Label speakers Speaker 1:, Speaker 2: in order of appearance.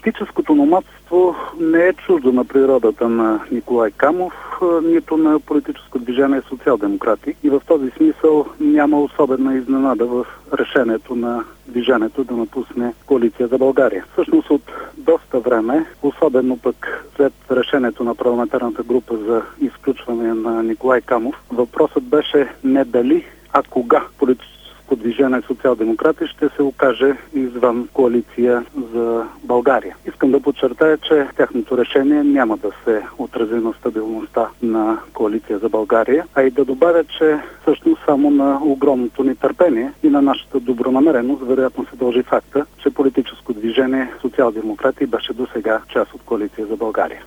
Speaker 1: Политическото номадство не е чуждо на природата на Николай Камов, нито на политическо движение социал-демократи. И в този смисъл няма особена изненада в решението на движението да напусне Коалиция за България. Всъщност от доста време, особено пък след решението на парламентарната група за изключване на Николай Камов, въпросът беше не дали, а кога политическо движение социал-демократи ще се окаже извън Коалиция за България. Искам да подчертая, че тяхното решение няма да се отрази на стабилността на Коалиция за България, а и да добавя, че всъщност само на огромното ни търпение и на нашата добронамереност вероятно се дължи факта, че политическо движение социал-демократи беше досега част от Коалиция за България.